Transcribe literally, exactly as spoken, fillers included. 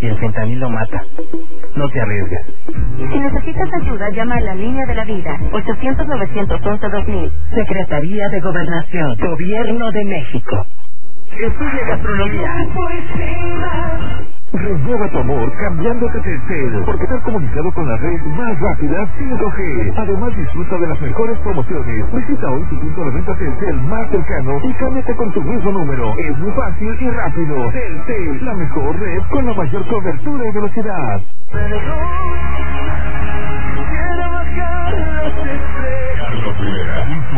y el fentanilo mata. No te arriesgues. Si necesitas ayuda, llama a la línea de la vida, ochocientos, novecientos once, dos mil. Secretaría de Gobernación, Gobierno de México. Estudia gastronomía. Renueva tu amor cambiándote Telcel, porque estar comunicado con la red más rápida cinco G. Además, disfruta de las mejores promociones. Visita hoy tu punto de venta Telcel más cercano y cámbiate con tu mismo número. Es muy fácil y rápido. Telcel, la mejor red con la mayor cobertura y velocidad. Quiero bajar las estrellas.